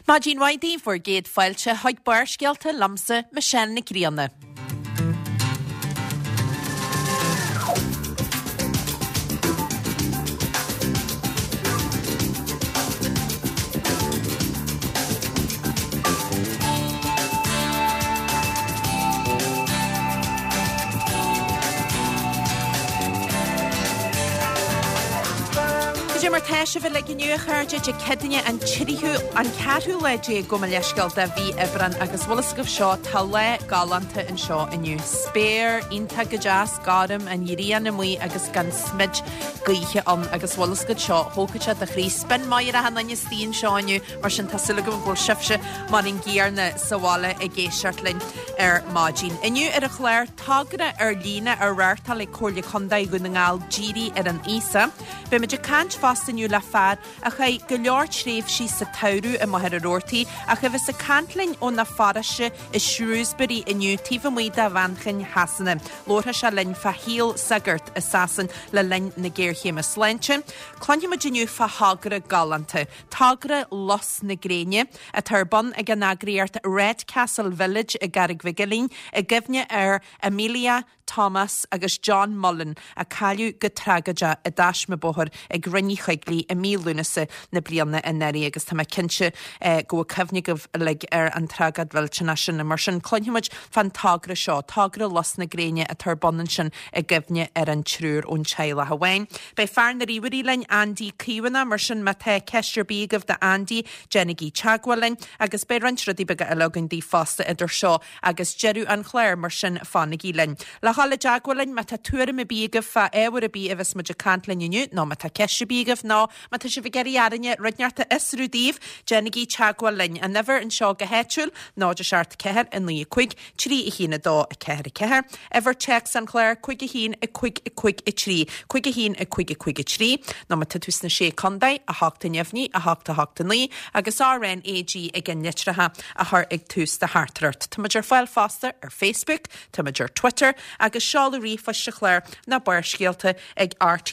Má dín waidí for géad fáilte haig barsgealta lamsa Michelle na Gríanna. Mar teise bhfuil le gniu chuirde de cedaine an tíriú an ceatú leidé go leiscail de bhí ebran agus bhlascah seo tá le galanta an seo iniu. Spéir, ínta go jazz, gádam an irían na muí agus gan smid gaithe an agus bhlascah seo hócaite de chrí spin maiir a hanna stíon seániu mar sin tasúla go bhil sibse mar in ggéarna sahála a géisiartlinn mágin. Iniu a chléir tágra lína réirta le cóirla condaid go na ngáil ddíri an ísa. Be meidir cant fastaniu le fad a chu go leor tréimh sí sa tairú a maithir a roirtaí a chu bheits a cantlainn ó na faraise i Shrewsbury iniu tíomh muide a bhanchan hasanna. Lórtha se linn fa híal sagart a sasan le linn na géirchéime sleinte. Clanne muidiniu fa hagra galanta. Tágra los na gréine a tarban a gan agriart Red Castle Village a Garrig Vigilín a gifne Amelia Thomas agus John Mullen a caiú go tragaide a dáisme bóthir ag rinní chuiglí a mílúnasa na blianna in neri agus tá cinse go cyfnigh le an tragad bhiltena sin na mar sin cloinimiid fan tágra seo, tágra los na gréine a tarbanan sin a gifne an trúr ón teile hahain. Bei fear na ríwarí lein Andy Cíwana mar sin me te ceistir bígah de Andy Jennigy Chagwalin agus bei rintradí bega a legan dí fásta idir seo agus jeú an chléir mar sin fannagí lein. Hala Jagwalin me tá tuaire me bígah fa éhar a bí a bheits muidir cantlainn iniu, ná me tá ceiste bígah ná me tá si bh geirí arinne ridnearta isrúdíh Jennigy Chagwalin a never an seo go héitiúil ná de seart ceir in lí chuig trí i hína dó a ceir i ceir. Ever checks an chléir chuig a hín a chuig i trí, chuig a hín a chuig i trí, ná me tá tús na sé condaid a háta nefhní a háta lí agus RN AG ag an netratha a th ag tús de hartart. Tá meidir fáil fásta ar Facebook, tá meidir Twitter agus seálaí faiste chléir na barscéalta ag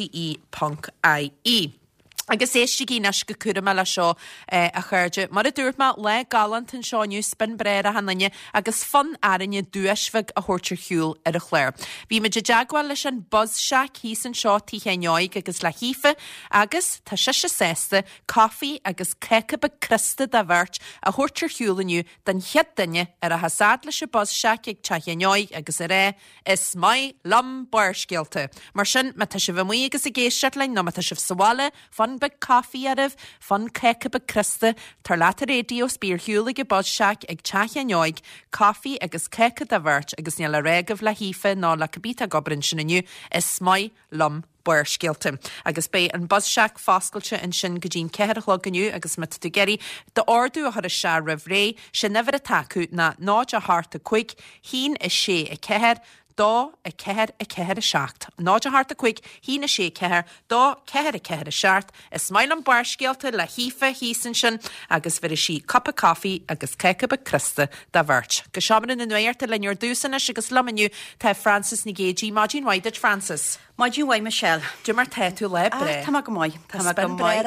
RTE.ie. Agus éiste gí neis go cura me le seo a chuirde mar a dúirt me le galant an seániu spin breir a hananne agus fan arinne dúisfah a thuirtir hiúil ar a chléir. Bhí me de deagháil leis an buzz seach hís an seo tíchéneoig agus le hífa agus tá se sésta caffi agus cecha be crista de bhirt a thuirtir hiúlaniu den chead duine ar a hasad leis a buzz seach ag tehéneoig agus a ré is mai lam barscéalta. Mar sin me tá si bh muí agus a géisiart lein ná me tá sibh sahála fan be caffi aribh, fan cecha be crista, tar leat a rédio spír hiúla go bod seach ag tehéneoig, caffi agus cecha de bhirt agus níl a réigeh le hífa ná le cabíta gobrin sin iniu is mai lam barscéalta. Agus bé an buzz seach fáscailte in sin go dín ceir chlogganiu agus mit do geirí de ordú a thar a se rah ré sin never a taú na náid a háta chuig, hín is sé a ceir, dá a ceir a seacht. Náid a harta chuig, hí na sé ceir, dá ceir a seart, is mail an barscéalta le hífa hísan sin agus bhir sí cup of coffee agus cecha be crista de bhirt. Go seaman in nuirta leúor dúsanna agus lamaniu tá Francis na Géí má dín waidid Francis. Má dín waid Michelle. Dú mar tú le bre. Tá go mai. Tá go mai.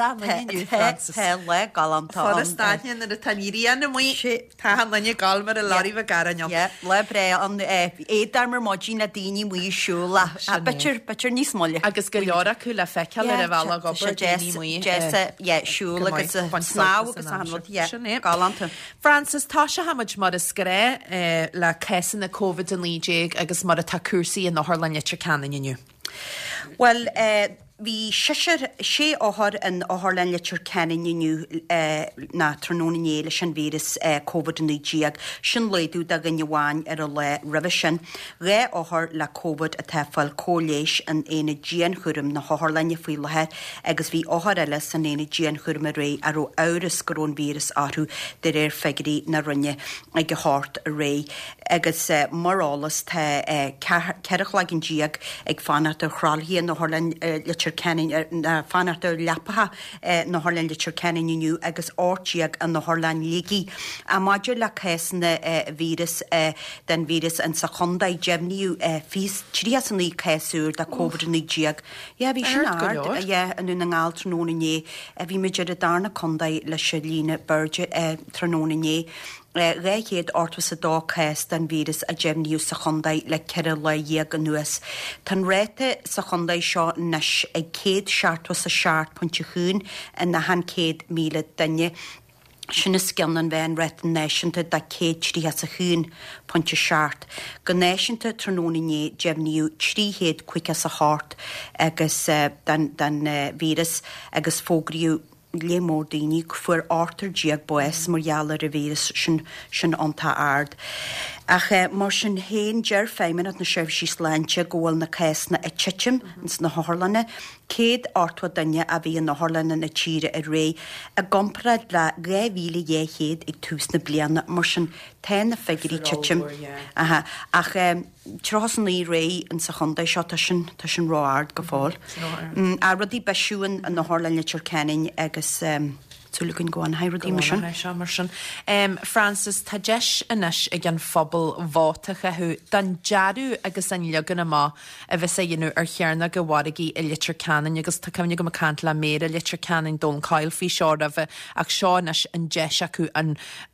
Tá le galanta. Fád staithne na taníríana mui tá lenne galmar a lárí bh garanneom. Le bre an édarmar má dín na daoine mui siúla. A bitir níos molle. Agus go leora acu le feiceal ar a bhela go daoine mui. Jessa, siúla agus sná agus anhil galanta. Francis, tá se hamuid mar a scaré le cesan na COVID an líéig agus mar a tacúsaí in nachir lenne trecanan inniu. Well, Bhí sé áthar an áthlein litir cenin inniu na trónaí leis an víras COVID-19 sin léadú a gan bháin ar a le rih sin. Ré áthar le COVID a tefail cóléis an éana dían churim na háthleine faoilethe agus bhí áthar eile san éana dían churim a ré aró áras gorón víras áthú de réir feigeí na rinne ag go háart a ré. Agus marálas tá ceirech le an díag ag fanart a chráilhíí na háthlein litir litir cenin fanartar lepacha na Harlan litir cenin inniu agus áirtíag an na Harlan ligi. A maidir le céisna vírus den vírus an sa chondaid jemniu fís trías an í céisúr da COVID-19. Ja, bhí sin ard, an un an gáil trónané, bhí meidir a darna chondaid le se lína burge trónané. Réhéad ortwas a dá chéis den vírus a jemniu sa chondaid le ceire le dhéag an nuas. Tan réite sa chondaid seo nes ag céad seartwas a seart pontse chuún in na han céad míle danne. Sinna scian an bhein rétan néisianta da céad tríhas a chuún pontse seart. Go néisianta trónané jemniu tríhéad cuicas a hart agus den vírus agus fógriú le mór daoine fuair átar díag bues mar jalar a vírus sin anta ard. Ach mar sin héin dear féimin at na sibh sí sláinte ggóil na céisna a titim ins na Harlanne, céad áirtwa danne a bhí na Harlanne na tíre a ré a gomparad le 2010 ag tús na bliana mar sin téna figurí titim. Ach trosan í ré in sa chondaid seo tá sin ráard go fáil. A rudí beisiúin an na Harlanne Turcanin agus Tuligun go an hairdí mar sin. Francis, tá deis inis ag an phobal bhátacha chu dan dearú agus an legan má a bheits a dhéanú ar chearna go bhharagaí i litir canan agus tá cemne go cant le mér a litir canan don cail fhí seo a bheith ag seáis an deis acu an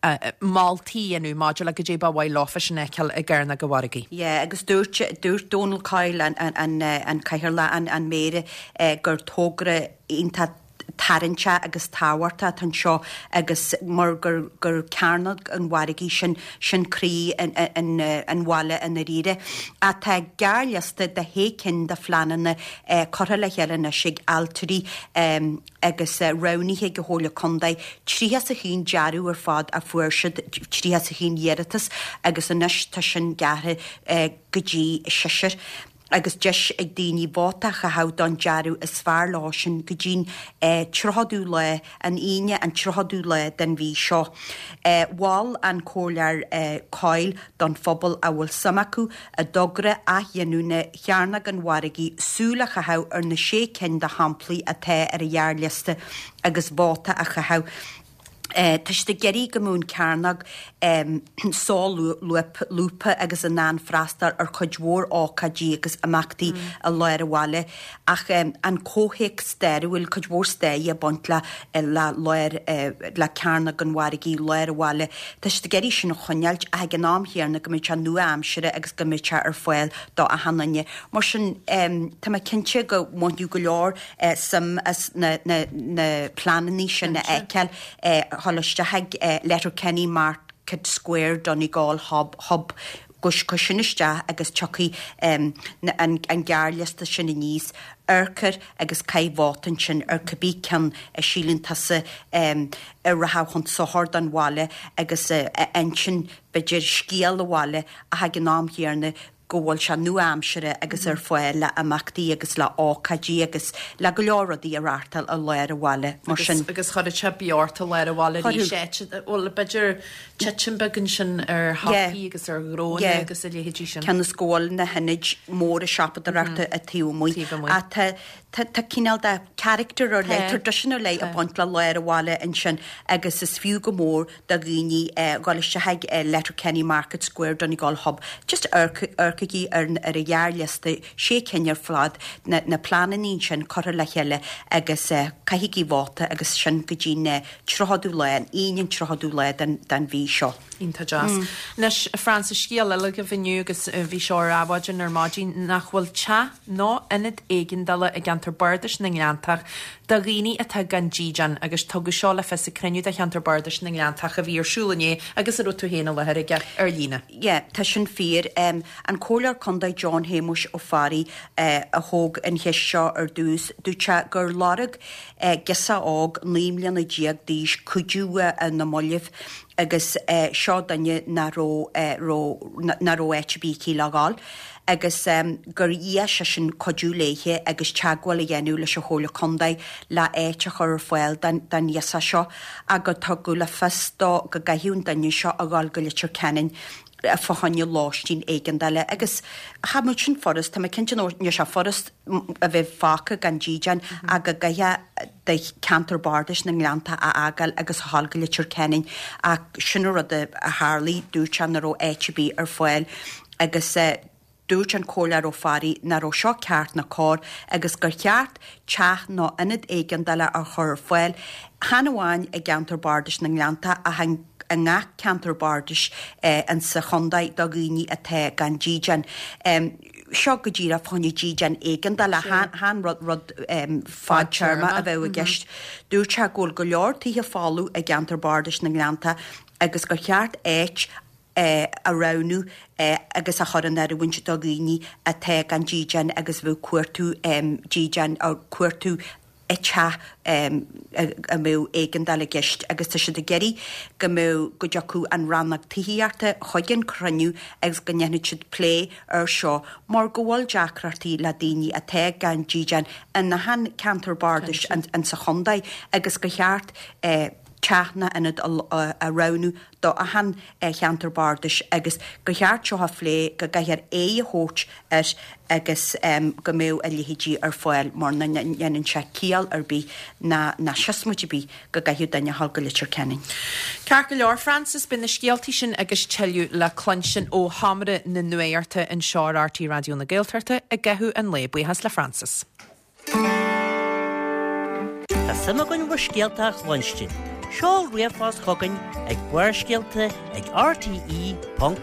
máltaí anú máidir le go dé bhhaid láfa sin eiceil a gcearna go bhharagaí. Yeah, agus dúirt Donald Cail an caiir le an mére gur tógra ionta tarintse agus táhairta tan seo agus mar gur cearnad an bhharagaí sin crí an bhile an ríide. A tá gearliasta de hécinn de flananna chotha le chearanna sig altarí agus rauníthe go hóla condaid tríhas a chin dearú ar fád a fuairsead tríhas a chin dhéiritas agus inis tá sin gathe go dtí siir. Agus deis ag daoine bhátaach a há don dearú is fearr láisin go dtín trothadú le an aine an trothadú le den bhí seo. Bháil an cólear Cail don phobal a bhfuil samacu a dogra a dhéanúna chearnach an bhharagaí súlach a há ar na sé cin de hamplaí a té ar a dhearliasta agus bháta a chahá. Tás de geirí go mún cearnach sáil lúpa agus an ná freastar ar chuidmhór ácadí agus amachtaí a leir bhile ach an cóhéic stéir bhfuil chuidmhór stéi a bont le leir le cearnach an bhharagaí leir bhile. Tás de geirí sin chuneilt ag an námhéarna go mbeidse nua amsire agus go mbeidse ar foiil dá a hananne. Mar sin tá cinnte go mhaú go leor sam as na plananí sin na eiceil Holiste heag Letterkenny Market Square Donegal hub gus cushineiste agus chocaí an gearliasta sin níos urcar agus caiimhátan sin ar cabbí cean a sílintasa ar rathá chun sothir an bhile agus sin beidir scíal a bhile a ha an námhéarna gohfuil se nu amsere agus ar foiil le amachtaí agus le ácadí agus le go leoradí arartal a leir a bhile mar sin. Agus chuir se beorta leir a bhile ó beidir tetin begin sin ar haí agus ar gróna agus a léhétí sin. Ceanna scóil na henid mór a seapa arachta a tíúmúi. A tá cinál de character ar le traditional lei a bont le leir a bhile in sin agus is fiú go mór da ghuiní gáiliste heag Letterkenny Market Square Donegal hub. Just urcaí ar a dhearliasta sé cear flád na plananí sin chora le heile agus caiigí bháta agus sin go dtíine trothadú le an aon trothadú le den bhí seo. Ínta jazz. Nes Francis scíal le go bhiniu agus bhí seo rábhaidin ar mádín nach bhfuil te nó inad éigen dala a gantar bardas na Ngleantach da rií atá gan ddíjan agus tugu seo le fe creniu a cheantar bardas na Ngleantach a bhí arsúlané agus a tú héna le ar lína. Tá sin fír an cólar condaid John Hamish ó Farí a thóg an heis seo ar dús dúte gur larag gisa ág líimlian a díag díos chuidúa na mollih agus seo danne na ró HBK legáil. agus gur í se sin codúléithe agus teagháil a dhéanú leis a hóla condaid le éite chur foiil den dhéasa seo a go tugu le festá go gahiún daine seo a gáil go litir cenin a fáhanne láistín éigeandaile agus chaú sin forras tá cinnte ne se forras a bheith fácha gan ddíjan a go gaithe de Canterbardis na Nglanta a agal agus hallga le Turkenning a sinna rud a Harley dúchan naró HB ar foiil agus dúirt an cóla ó farí na ó seo ceart na cór agus gur cheart teach nó inad éigeandaile ar chur foiil Hanháin ag Canterbardis na Nglanta a nga Canterbardis an sa chondaid do gúní a te gan ddíjan. Seo go ddíra fáinne ddíjan éigeandaile han rud fád teirma a bheith a gceist. Dúirt se ggóil go leor títhe fáú ag Canterbardis na Nglanta agus gur cheart éit a ranú agus a choran ar a bhainte do gúní a te gan ddíjan agus bheith cuairtú ddíjan ó cuairtú etcha a mé éigeandaile gist agus tá si de geirí go mé go deacu an rannach tííarta chuigean cruniú agus go nneanú siad lé ar seo mar gohfuil deacratí le daoine a te gan ddíjan in na han Canterbardis an sa chondaid agus go cheart teachna inad a ranú do a han Canterbardis agus go cheart seo lé go gaiar a hót agus go mé a lihidí ar foiil mar nanan se cíal ar bí na sismuidí bí go gaithú daine hallga le Turkenning. Cear go leor Francis bin na scialtaí sin agus teilú le clunsin ó hamara na nuairta in seoir RT Radio na Gaeltarta a gaithú an le buíthas le Francis. Tá sama gon bhar scialtach lunchtin. Seol riamhás chogainn ag buairscialta ag rte.ie.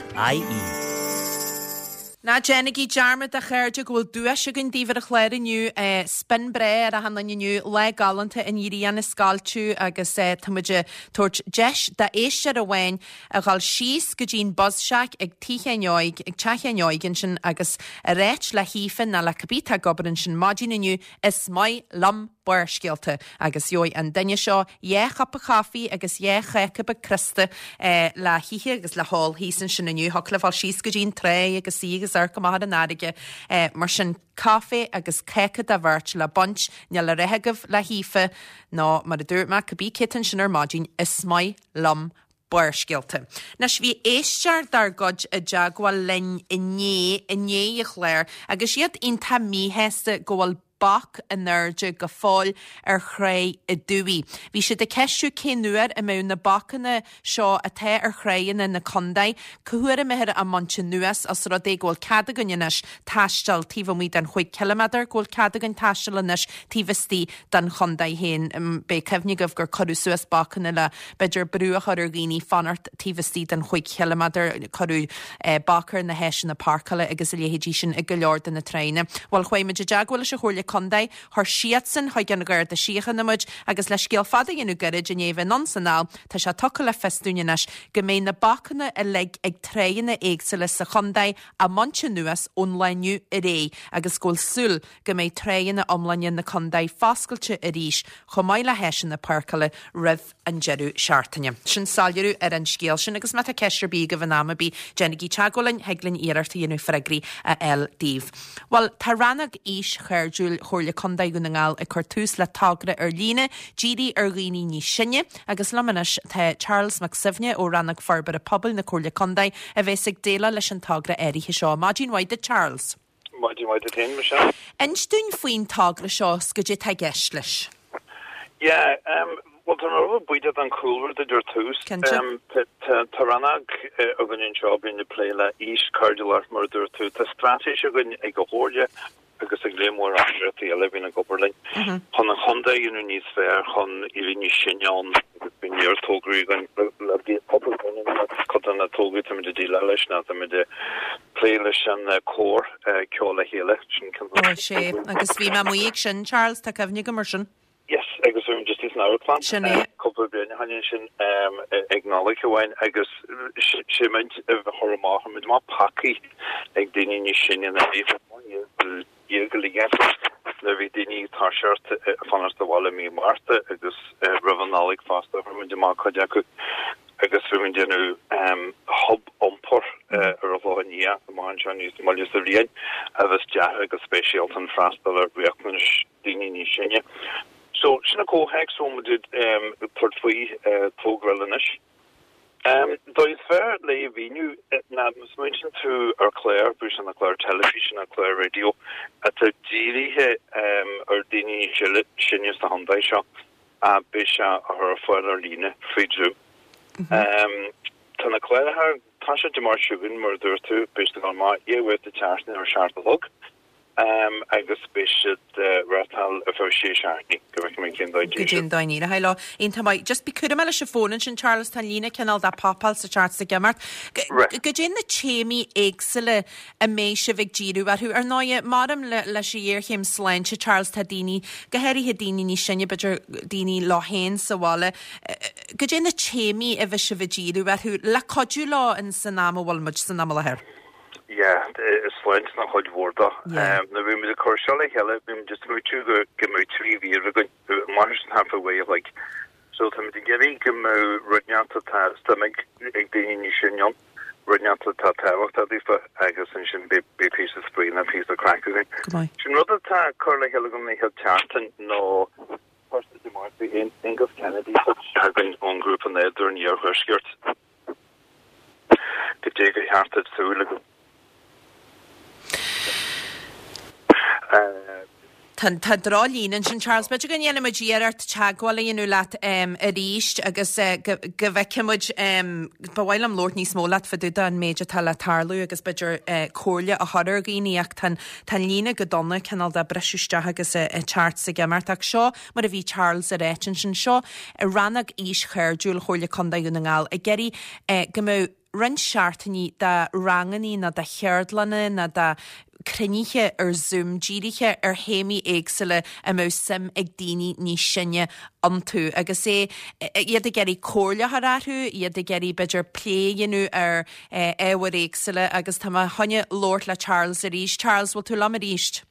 Na Jennigi jarmad a chairde gohfuil dúis a gon díomhar a chléir iniu spin bre a hanna iniu le galanta in íríana scaltú agus tamiide tuairt deis da éiste a bhain a gáil síos go dín buzseach ag tíchéneoig ag teichéneoigin sin agus a réit le hífan na le cabíta gobarin sin mádín iniu is mai lam buairscialta agus joi an daine seo chap a chafií agus cheice ba Christa le híthe agus le hall hísan sin iniu hola bháil síos go dín tré agus sí agus ar gomád an áige mar sin cafe agus ceice a bhirt le bunt ne le réthegah le hífe ná mar a dúirt me go bí citan sin ar mádín is mai lam buairscialta. Nas bhí éistear dar god a deagháil lein iné a chléir agus siad onanta míhéasta gohfuil bach a nerde go fáil ar chré i dúí. Bhí si de ceistú cé nuair a mún na bachanna seo a te ar chréanna na condaid, cuair a mehir a manse nuas as rud é ghfuil cadagannis taistal tíh mí den 5 km ghfuil cadagan taistelannis tíhastí den chondaid héin be cefnig goh gur choú suas bachanna le beidir brúach ar gíní fanart tíhastí den 5 km choú bachar na heisin na parkala agus a léhédí sin i go leor den na treine. Bhil chuimiid a deaghfuil se chóirla condaid thar siadsan chuig gan gur de siochan namuid agus leis céal fada inú garid in éh nonsanál tá se tucha le festúnenas go mé na bachanna a le ag tréanna éagsile sa chondaid a manse nuas ónlainniu i ré agus ggóil súl go mé tréanna omlainne na condaid fáscailte a ríis chomáid le heisin na parcala rih an jeú seaartainine. Sin salú ar an scéal sin agus me a ceir bí go bhnáma bí Jennigi Teagolainn heaglann iararta inú freigrí a díh. Well, tá rannach ís chuirúil chóirla condaid gona ngáil a chuirtús le tágra ar líne, GD ar ghaoine ní sinne, agus lemanis tá Charles McSivne ó rannach farbar a pobl na chóirla condaid a bheits ag déile leis an tágra éirithe seo. Mádín waide Charles. Mádín waide ten, Michelle. Instún faoin tágra seo go dé te gceist leis? Yeah, well, tá rá buide an coolwer de dúir tús. Tá rannach a gin job in de pléile ís cardúlar mar dúir tú. Tá stratéis a gin ag go hóide agus ag lémór afirtí a levin a goberlin. Chun an chonda inú níos fér chun irini sinán bin níor tógraí gan le bí popul chudan na tógraí am de díla leis na am de pléile an cór ceola héile sin can. sé agus bhí me muíag sin Charles tá cefnig go mar sin. Yes, agus just is now plan. Couple bin hanin sin acknowledge wine agus shiment of horror with my paki ag dini ni sin in the yearly na vi dini tashirt fan the wall me Martha agus revanalik fast over with ma kajaku agus min genu hub ompor rovania man is mal just rien avas ja agus special tan frastaler reakmanish dini ni sin. So sinna có heag so did portfoi tógrelanish Does fair le venu na mention to our Claire Bush on the Claire television and Claire radio at the Giri or Dini Shinyas the Hyundai shop Bisha or father Lina Friedru. Tana Claire her Tasha Demar Shubin murder to based on my with the charge in our sharp look. Agus bishit ratal association Gin Daini Hello in Tamai just because Mel phone and Charles Talina canal that papal sa charts the Gemart Gajin the Chemi Exele a Meshevik Jiru who are noya Madam Lashier him slanch Charles Tadini Gaheri Hedini Nishanya Badger Dini Lohen Sawala Gajin the Chemi Evashevijiru who La Codula and Sanama Walmuch Sanamala her. Yeah, it's fine. It's not hard work. Now we made a commercial. Hella, we just moved to go get my 3 years ago. Managed to have a way of like, so to me to get in, come right now to the stomach, the initial, right now to the tower. That is for I guess and should be piece of spray and a piece of crack again. Should not attack Carla Hella going to have Charlton. No, first of the month in Angus Kennedy. I've been on group and there during your her skirts. The Jacob Harted so. Tadrolín and Charles but gan yenna Gerard Chagwala inú lat a ríist agus gavekimud bawailam Lord ní smólat faduda an méja tala tarlu agus bidger cólia a hodder gíniach tan lína godonna canal da bresústa agus charts a gemartach seo mar a bhí Charles a rétin seo a ranag ís chairúil chólia conda unangal a geri gomó rin seartaní da ranganí na da cheardlanna na da criniche zoom jíriche hémi éagsile a mó sim ag daoine ní sinne antú agus iad a geri cóla haráthu iad a geri bidger pléinú éhar éagsile agus tá honne Lord le Charles a ríist Charles will tú lam a ríist.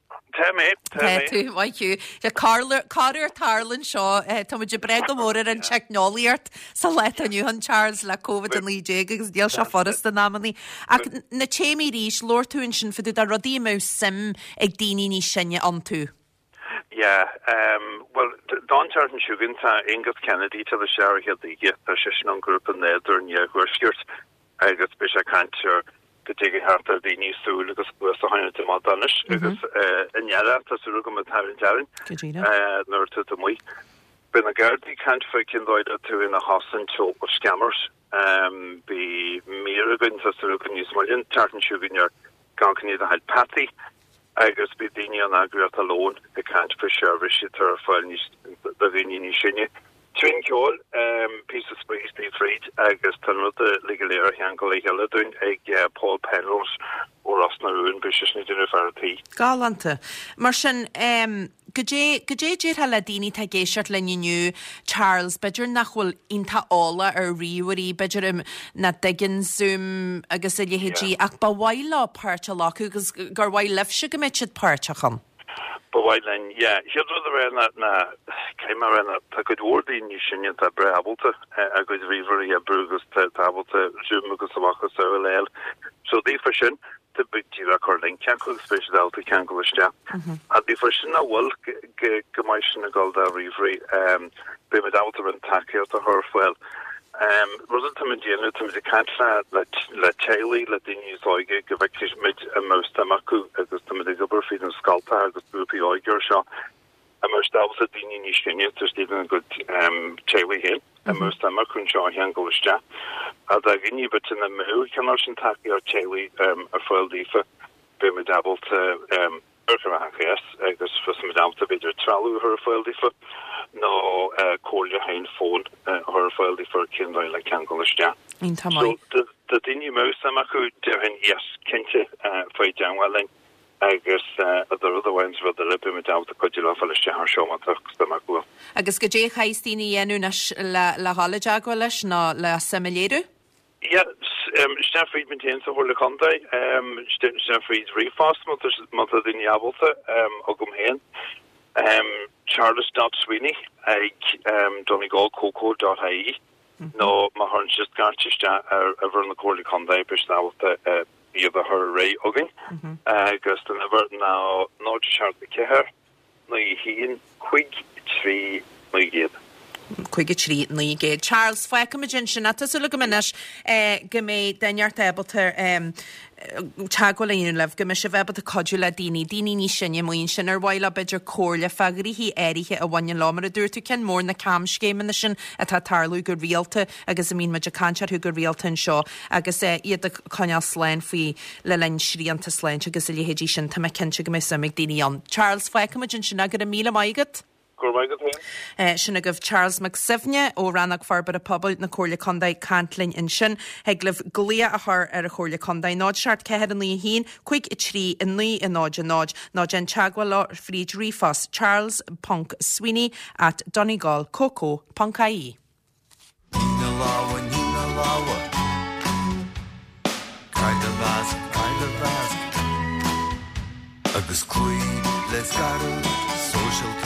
Tú waithú Carter Tarlin seo tá muid bre go mór an technoliart sa leit aniu an Charles le COVID an líé agus díal se forras den námaní ach na chéimi ríis Lord túin sin fiú a rodí mó sim ag daoine ní sinne antú. Yeah, well, Don Charlton Shugan ta Angus Kennedy to the shower here the position group in there during your skirts agus bisha cancer to take it after the new soul because we're so high to Madanish because in Yara to Surugum and Tarin Jarin nor to the Mui. But the Gardi can't freaking do it to in a Hassan to of scammers be Miragun to Surugum News Million Charlton Shugan your Gankani that had Patty. I guess be the Union Agrat alone, they can't for sure wish it or furnish the Vinian Shinya. Twin Kjol, piece of space, they freed, I guess, Tanrut, the legal air, Yankali Helladun, Paul Penrose, or Osnaruin, Bishop University. Galante. Martian, Gajé Haladini Tagéisiart leniu Charles Bidger nachhol inta alla riwari Bidgerim na diggin zoom agus ilihiji ach bawaila parcha laku agus garwai lefshe gemitchit parchacham. Bawaila, yeah, here's the ran na came around a good word in Yushin ta Brabolta a good river ya Brugus Tabolta zoom agus waka so so the fashion the big recording cancel special out to cancel step at the first na well commission gold referee be with out to tackle to her well wasn't to Medina to the cancer let Charlie let the news oige give a mid a most tamaku as the over feeding sculptor as the groupie oiger shot a most else at the Nishinia to Stephen good Charlie Hill a most tamaku shaw Yangle step at the guinea but in the middle can also tackle Charlie a foil defa be with double to yes, I guess for some down to video travel her foil defa no Corlia Hain phone her foil defa Kindle like Kangle step so the thing you most Samaku doing yes Kinche fight down well I guess other ones were the little bit out the Kojula for the show Samaku. I guess Gajé Haistini Yenu la Hallajagwalish na la Semeleru? Yeah, Stefried maintains the whole Conde, Stefried's refast, mother than Yabolta, Ogum Hain, Charles Sweeney, Donegal Coco.ie, no, Mahorn's just Garchista, over in the Corley Conde, but now the either her Ray Ogging, August and ever now, not Charles the Keher, no, he in Quig, 3, no, chuige trí ní gé. Charles Feicamagin sin a tasúla go minis go mé daart ebaltar teagolaíon leh go me se bhebat a codú le daoine ní sinne moon sin ar bhile beidir cóirle fagarí hí éirithe a bhain lámar a dúir tú cin mór na camscéimena sin a tá tarlú gur rialta agus a mín meid a cansearú gur rialta an seo agus iad a coneal sléin faoi le lein sríanta sléint agus a léhédí sin tá me cinse go mé samig daoine an. Charles Feicamagin sin agur a míle maigad? Sinna goh Charles McSivne ó rannach farbar a pobl na cóirla condaid cantlinn in sin heglih golia a th ar a chóirla condaid náid seart cehead an lí hín chuig i trí in ní in náid an teagháil fríd rífas Charles Punk Sweeney at Donegal Coco Punkaí. Agus cuid les garú social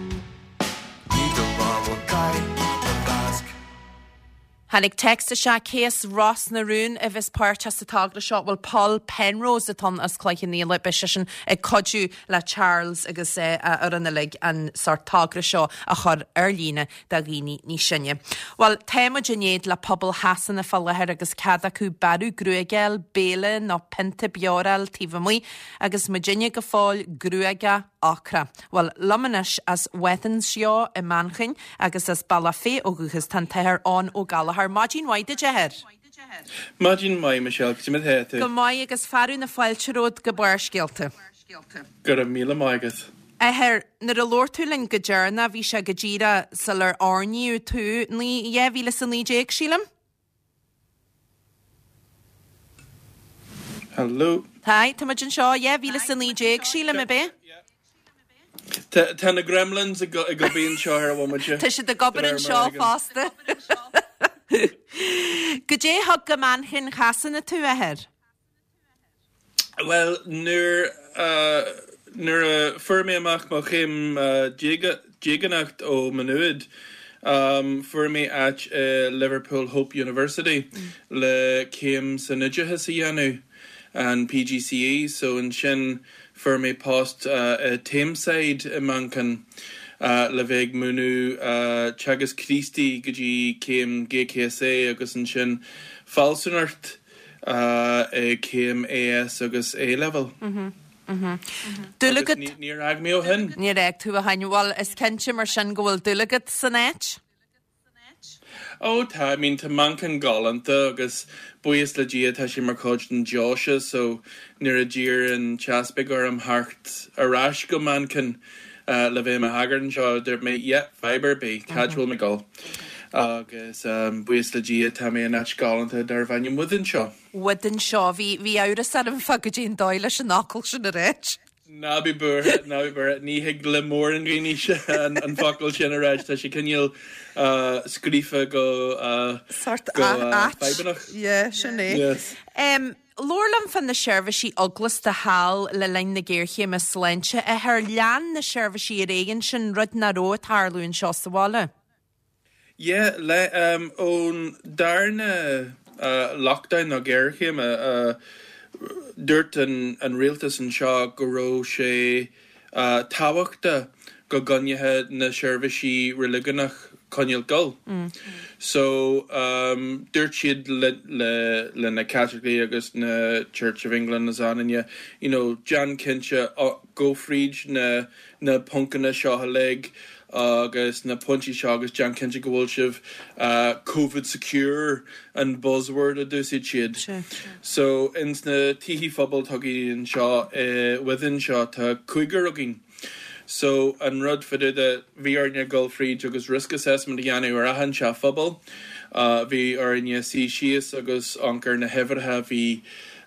Hannig text se céas Ross na rún a bheits páirte sa tagla seo bhfuil Paul Penrose atá as chláichin níla be sin ag codú le Charles agus ar an lig an sort tagra seo a chur ar lína da ghine ní sinne. Well, téime gennéad le pobl hasan a fallheir agus cad acu barú gruagel, béle nó penta beoral tífa agus Virginia go fáil gruaga Accra. Well, lamanis as wethan seo I manchin agus as balafé óguchas tan teir an ó galahar. Mágin waide jeher? Mágin mai, Michelle, cos ymwyd hete. Go mai agus farú na fáilteród go bairscéalta. Gur a míle maigas. Her nar a lórtúlinn go djurna bhí se go ddíra salar árniú tú ní éhíle san níéag sílam? Hello. Hai, tamajin seo éhíle san níéag sílam a be? Tá na gremlins a go bíon seo ar bhhaid. Tá si de gobarin seo fásta. Go dé thug go manchin chasanna tú a her? Well, nuair a fuirmé amach má chéim díganacht ó manuid fuirmé at Liverpool Hope University le céim san idethe sa dhéanú an PGCE, so an sin fuirmé post Tameside I mancan le bheith múnú teagas Christi go dtí céim GKSA agus an sin falsanart céim AS agus A-level. Dúlagad níor ag mé ó hin. Níor ag tú a hainhil is cinse mar sin go bhfuil dúlagad san éit? Ó tá tá mancan galanta agus buíos le dia tá sé mar cóid an Joshua, so nuair a dír an teaspaig ar am thart arás go mancan le bheith a hagarn seo der mé fiber be casual me gáil. Agus buíos le dia tá mé an eit galanta dar bhaine mudin seo. Mudin seo bhí áras ar an fagadín dáile sin nácail sin a réit. Nábí bur ní heag le mór an gghine se an facail sin a réid tá sé cinneal scrífa go Sort fibanach. Yeah, sinné. Lorlam fan na seirbhísí oglas de hall le lein na ggéirché me sláinte a thar lean na seirbhísí a réigen sin rud na ró tharlún seo sa bhála. Yeah, ón darna lockdown na ggéirché dúirt an rialtas an seo go raibh sé tábhachta go gonnithe na seirbhísí religionnach conneal gol. So dúirt siad le na Catholic agus na Church of England as an John Kinse Gofrid na puncanna seo leg agus na punchy seo agus John Kinse go bhfuil sibh COVID secure an buzzword a dúsid siad. Sure. So ins na tihí phobal tugaí an seo within seo tá cuigar agin. So an rud fide de bhí arne Gulfríd agus risk assessment dhéanú ar ahan se phobal bhí arne sí sios agus anchar na hefartha bhí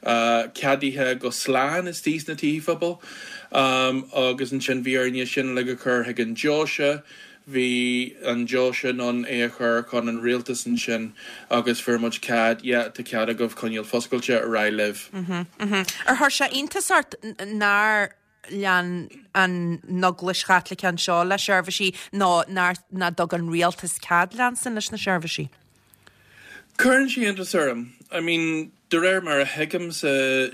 cadíthe go sláán is tíos na tihí phobal agus an sin bhí arne sin le go chur ag an Joshua bhí an Joshua non é chur chun an rialtas an sin agus firmuid cad tá cad a goh conneal foscailte a ra libh. Ar thar se intasart nar lean an noglis chatla an seo le seirbhísí ná dog an rialtas cad lean san leis na seirbhísí. Currently interesting. I mean, der mar a hegum se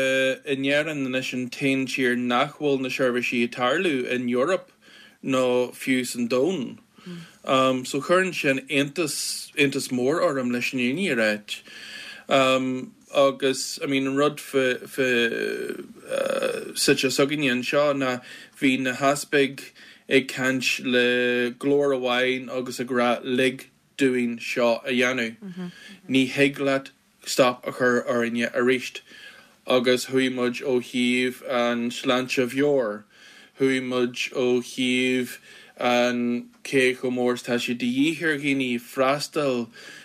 injaren na sin tein cheer nachwol na seirbhísí tarlú in Europe no fuse and don. So chuann sin intas mór orm leis an union right. Agus, I mean, rud for such a soginian seo na bhí na haspig ag cant le glór amháin agus a gra lig doing seo a dhéanú. Ní higlat stop a chur arinne a richt. Agus huimud ó híomh an sláinte bheor. Huimud ó híomh an cé go mórs tá si díhir gini frastal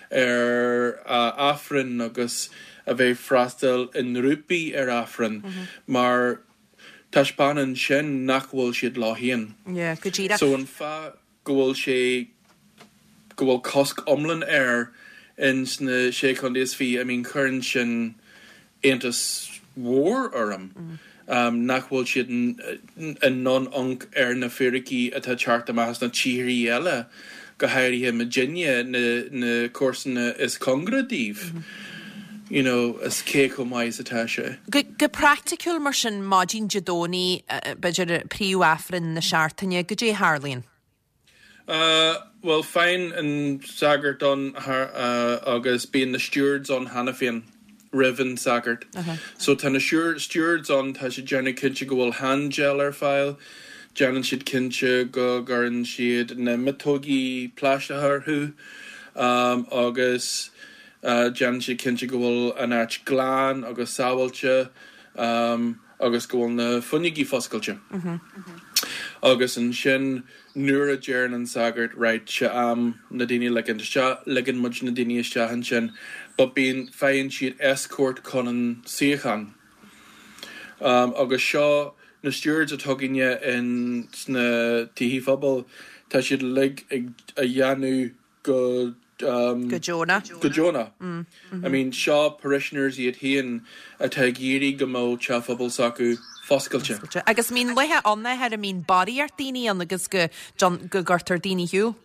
afrin agus a bheith frastal in rúpi afrin. Mar Tashpanan sin nachhfuil siad láhíon. Yeah, go ddíra. So an fa gohfuil sé gohfuil cosc omlan in sna sé chundéas fi, I mean, chuann sin aintas mór orm. Nachhfuil siad an non-unk na firicí atá teart amachas na tíirí eile go hairithe Virginia na córsanna is congradív. You know, as cé go mais atá sé. Go practical mar sin mádín jadóní beidir príú afrin na seaartaine go dé Harlín? Well, fine and sagart on agus being the stewards on Hannafin. Riven sagart. So tan stewards on ta si Janet kinche go hand gel file. Janet shid kinche go garn shid na matogi plasha her who. Agus Janet shid kinche go an arch glan agus sawalcha agus go na funnigi fosculcha. Agus an sin nura jern an sagart right nadini legin much nadini shahan sin. But being fine she'd escort conan siachan. Agus shaw na stewards a tugging in sna tihi fubble ta she'd lig a yanu go Jonah. I mean shaw parishioners yet hien a tagiri gamo cha fubble saku fosculture. Agus mean leha on there had a mean body artini on the gus go garter dini hu.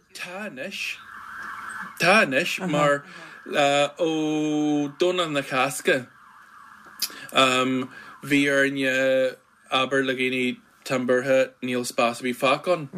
Tanish mar ó donna na casca bhí arne aber le géine tamberthe níl spás bhí facon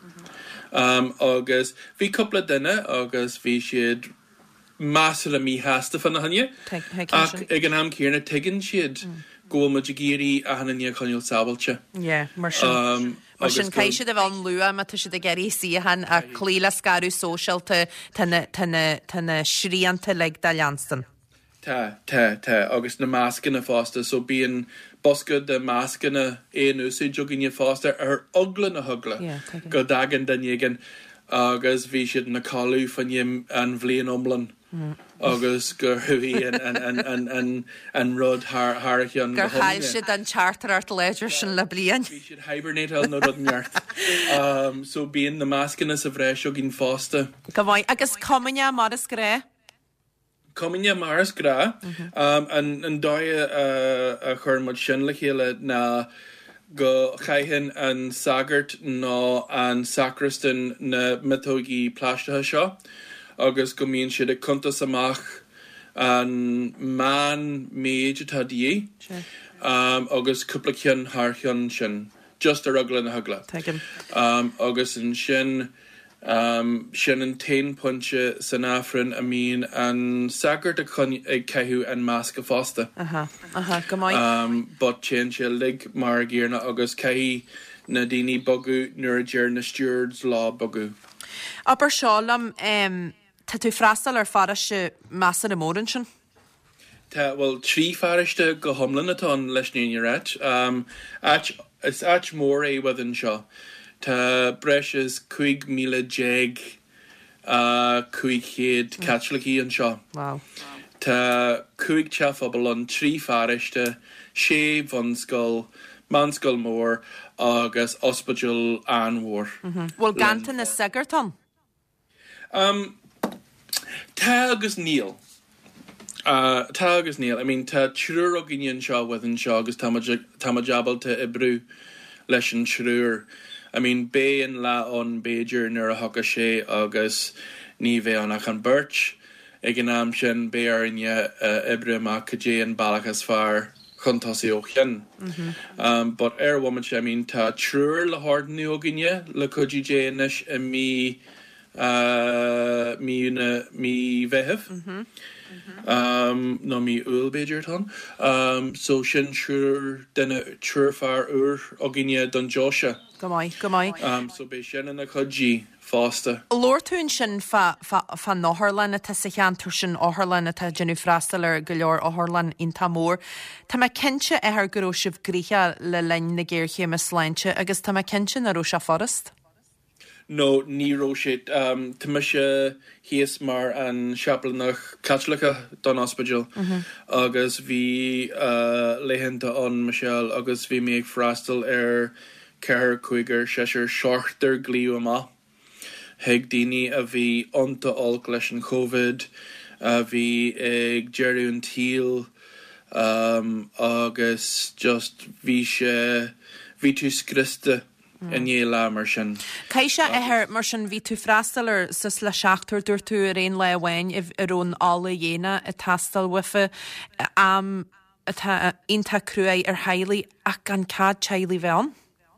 agus bhí coppla duine agus bhí siad más le mí heasta fan na hanne ach ag an am céarna tuigeann siad go muid géirí a hanne chuil sabalte. Yeah, mar sin caiisiad a bhán lua ma tu siad a geirí siahan a clíla scarú socialta tanna sríanta le da Lanston. Tá agus na máscanna fásta so bíon bosca de máscanna éúsú joginne fásta ogla na hugla go dagan dannégan agus bhí siad na cáú fannim an bhblion omlan. Agus gur huí an rud Harachan. Gur hail siad an charter art ledger sin le blian. Bhí siad hibernate al nó rud neart. So bíon na máscanna sa bhreisio gin fásta. Gomáid agus comine maras gré? Comine maras grá an dóide a churmod sin le chéile na go chaihin an sagart nó an sacristan na mitógi pláistethe seo. Agus go míonn siad a contas amach an man méid atá dí agus cúpla ceann thar sin just a rugla na hugla. Agus an sin sin an tain punche san afrin a mín an sagart a chun ag ceithú an másca fásta. Go maith. But chéan sé lig mar ggéarna agus ceithí na daoine bogu nuair a dtéar na stewards lá bogu. Aber seálam tá tú freastal ar fariste measa na móran sin? Tá well trí fariste go thomlan atá leis níon réit. Is áit mór é wadan seo. Tá breis is 5,000 catlaí an seo. Wow. Tá 5 teafabal an trí fariste, 6 bhanscoil, manscoil mór agus ospidal anmhór. Well gantan is sagartan? Tá agus níl. I mean, tá trúr og ginion seo wadan seo agus tá jabalta i brú leis an trúr. I mean, bé an lá an Beiger nuair a hoca sé agus ní bheith annach an birch. Ag an am sin bé arne ibre amach cadé an balachas far chuntasí ó chin. But woman, I mean, tá trúr le hardnú ó ginne le codí déanis a mí mi bheitheh. No mi ulbeidir tan. So sin sure denne trfar a ginne don Joshua. Go mai. So be sin in a chodí fásta. Lortún sin fa nóharlan a sa cheantar sin áharlan a genú freistal go leor áharlan in tamór. Tá me cinse ar goró sibh gríthe le lein na ggéirché me sláinte agus tá me cinse na Rósa Forest. No, ní sé tá se híos mar an seaplanach catlacha don hospital agus bhí leihananta an Michelle agus bhí méid freistal ceir chuigur séir seachtar glíú amach. Heag daoine a bhí ionta olc leis an COVID, a bhí ag Jerún Tíl agus just bhí tú scrista in dhé lá mar sin. Caiise ar mar sin bhí tú freistal sus le seachtar dúir tú a réon le bhhain ar ón ála dhéine a tastal wifa am ionta cruaí ar hailí ach an cad teilí bhean?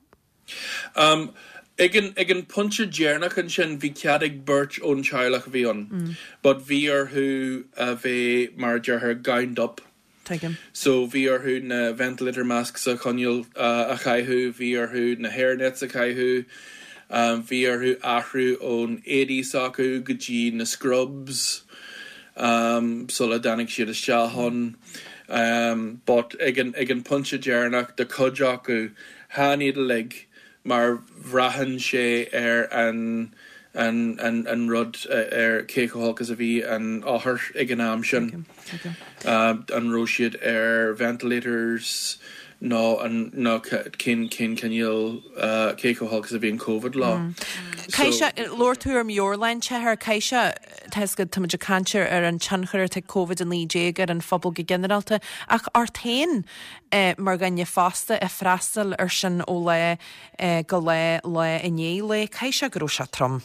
Ag an punche déarnach an sin bhí ceadig burt ón teilech bhí an, but bhí arthú a bheith mar dearthar gaind up. So bhí arthú na ventilator masks a chonneal a chaithú, bhí arthú na hairnets a chaithú, bhí arthú athrú ón édís acu go dtí na scrubs, so le danig siad a seachon, but ag an punche déarnach de cod acu háníad a lig mar bhraithin sé ar an rud cécoholcas a bhí an áthar ag an am sin. An roisiad ar ventilators ná cin cinneal cécoholcas a bhí an COVID lá. Caiise Lortúr Mórlein tethir caiise teisgad tuidir cantir ar an tseanchar te COVID an líé ar an phobal go generalta ach artain mar ganne fásta a freistal ar sin ó le go le iné le caiise go se trom.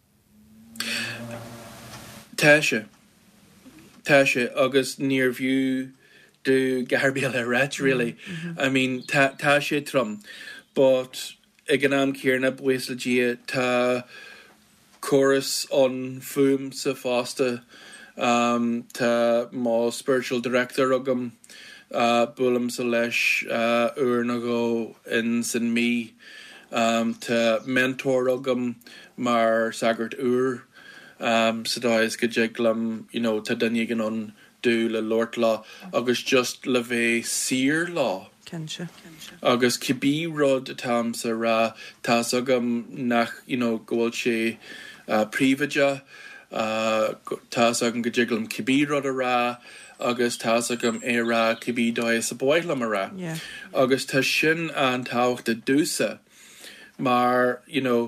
Tá sé agus níor bhiú do garbéal a rat really. I mean tá sé trom, but ag an am céarna buas le dia tá chorus an fum sa fásta, tá má spiritual director agam bulam sa leis uair na go in san mí, tá mentor agam mar sagart uair, sa dáis go jiglam, tá daine gan an dú le Lord lá agus just le bheith sir lá. Agus cibí rud atá sa rá tá agam nach ggóil sé príomhaide, tá agam go jiglam cibí rud a rá agus tá agam é rá cibí dóid sa bóidlam a rá. Agus tá sin an táhacht a dúsa mar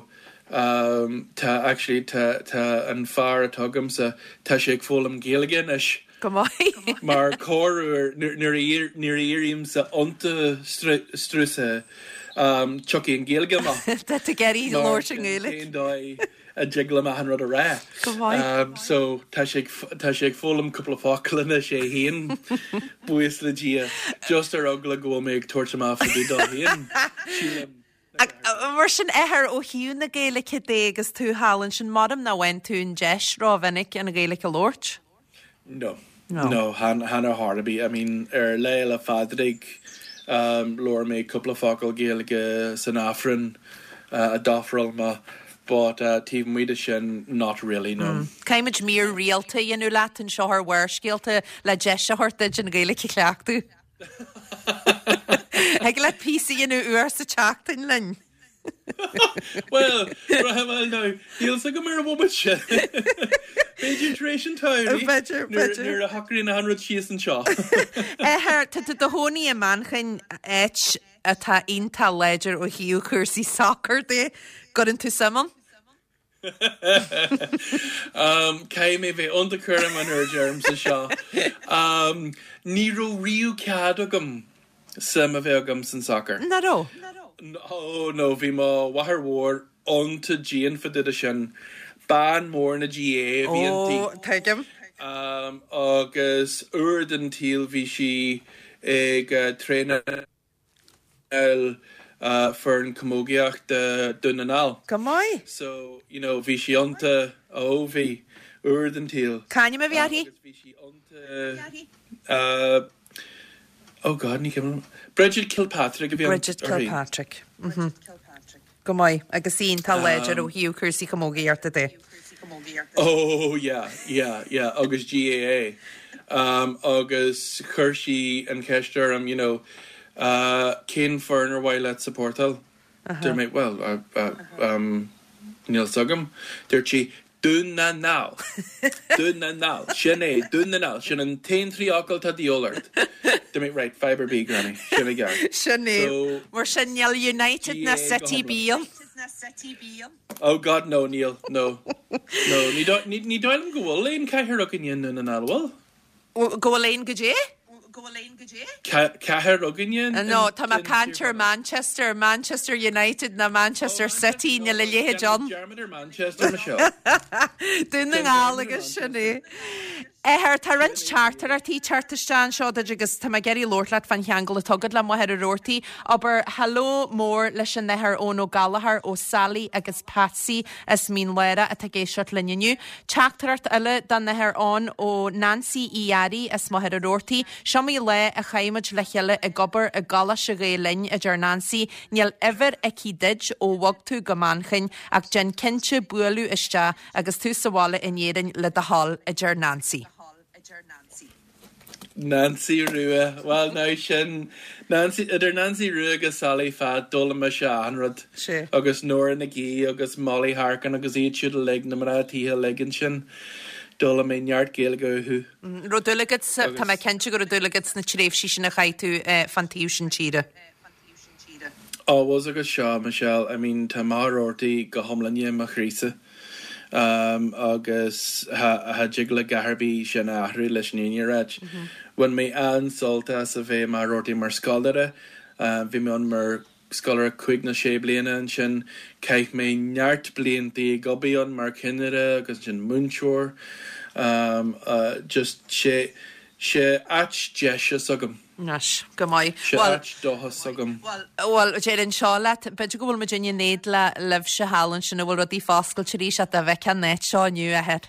tá actually tá an fear atagam sa tá sé ag fólam géalagan is mar choirúir nuair éirim sa ionta strúsa chucí an géalga má. Tá geirí Lord an géala a jigla a an rud a rá. So tá sé ag fólam cúpla fáclanna sé híon buas le dia just ar agla go méid tuairte má fa dá híon. Mar sin éair ó hiún na géala dé agus tú hálann sin madam na bhain tún deis rá bhanig an na géala a Lord? No, hanna Harbí. I mean, leil a fadrig lor mé cúpla fácal géalaige san áfran a dáfral ma, but tíh muide sin not really, no. Caiimiid mír rialta dhéanú leat an seo ar bhuirscéalta le deis a thuirtaid an géala cleachú. Ag le písaí inú uair sa teachtain lein. Well, no, díal sa go mar a bhobad se. Beidir trééis an táirí nuair a hacraí na 100 síos an seo. Tá do hónaí a manchain éit atá onanta léidir ó hiú chuirsaí soccer dé go an tú samon? Caim é bheith ionta chuirm an urgerm sa seo. Ní ró riú cead agam sem a bheith agam san soccer. Naró? No, bhí má wahar mhór ionta díon fadid sin ban mór na GA teigem. Agus uair den tíl bhí si ag tréine fern camógiach de Dunanal. Gomai. So, bhí si ionta bhí ur den tíl. Caine me bhearthaí? Bhí si ionta oh God, ní cym. Bridget Kilpatrick. Bridget Kilpatrick. Gomai, agus sín tal leidir ó hiú cursí camógaí arta dé. Oh, yeah, agus GAA. Agus Hershey and Kester, Kane Ferner Wilet supportal. They're made well, Neil Sugum. They're chi Dunanal. Shane, Dunanal. Shannon Tain 3 Ockle to the Ollard. They make right, Fiber B, Granny. Shane again. Shane, we're Chanel United na City Beal. Oh God, no, Neil, no. Ní doilm go bhfuil léon caithear agin in an alwal. Go léon go dé? Caithear agin No, tá má canter Manchester United na Manchester City na le léthe John. German or Manchester, Michelle. Dún an álagus sinné. Her tarrant charter tí charterstean seo agus tá geirí Lordlaat fan cheangal a tugad le mohead a roirtaí, aber halló mór leis an nethar ón ó Gallagher ó Sally agus Patsy is mín leire a géisiart linneniu. Chartart eile dan nethar an ó Nancy Iari is mohead a roirtaí, siomí le a chaimiid le cheile a gobar a gala se ré linn a jar Nancy, níl ever a cídid ó wagtú gomanchain ag gen cinse bualú iste agus tú sahála inéirin le de hall a jar Nancy. Nancy Rua. Well, now sin Nancy Rua agus Sally Fad dul me se anrad. Agus Nora Nagi agus Molly Harkin agus iad siúd a leg na mar títhe legin sin dul mé neart géal go hu. Rodulagats tá me kense go rodulagats na tréfhsí sin na chaitú fantíú sin tíre. Was agus seo, Michelle. I mean, tá mar ortaí go homlaine ma chrísa. Agus ha jigla gaharbí sin ahrú leis níine reg. When me ansolta sa bheith mar ortaí mar scaldare, bhí me an mar scolar chuig na sé bliana an sin caiich mé neart bliantaí gobaíon mar cinnere agus sin múnseoir. Just sé ach jeise sugam. Nas, gomai. Well, Jalen Charlotte, but you go with Virginia Nadla, live Shahalan, she know what the Foscal Chirish at the Vecca net, Shaw knew ahead.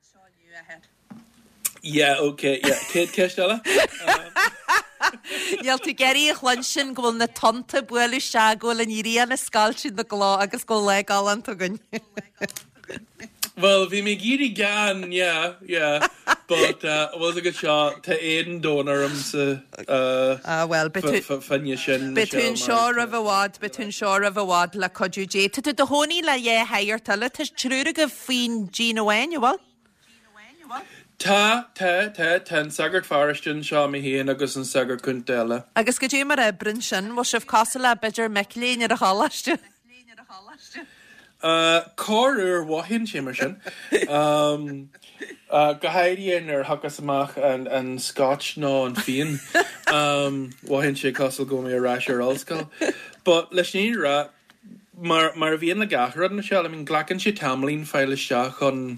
Yeah, okay, yeah. Kate Kestella? You'll to get a luncheon, go on the Tonta, Buelu Shago, and Yiri and a sculch in the glow, I guess go leg all antogun. Well, vi me giri gan, yeah. But was a good shot to Aiden Donorums. Well, between shore of a wad, la codu jay. To the honey la ye higher tell it is true to give feen Gino you well? Ta, ten sagard forest in Shaw me here and agus and sagard kuntella. I guess could you mar a brinshin, was of castle a better meckley in your hallast. Corur wahin shimmershin. Gahairian or Hakasamach and Scotch no and Fian. Wahin she castle go me a rash or allskull. But Lishni ra Marvian la Gahra Michelle, I mean Glacken she Tamlin file shach on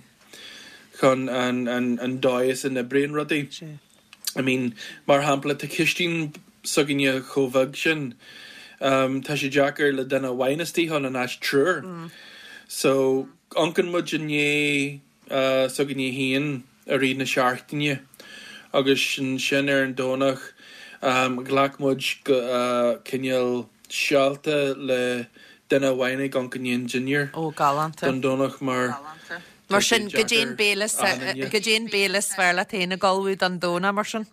and Doyas in the brain ruddy. I mean Mar Hamplet to Kistin Suginia Kovagshin. Tashi Jacker le dana Wynasty on an ash true. So Uncan Mujanye Suginia Hien Arena Shartinia August Shinner and Donach Glackmudge Kenyal Shalta le dana Wynig Uncan Engineer. Oh Gallant. And Donach Mar Marshin Gajane Bayless Verla Tana Galwood and Dona Marshin.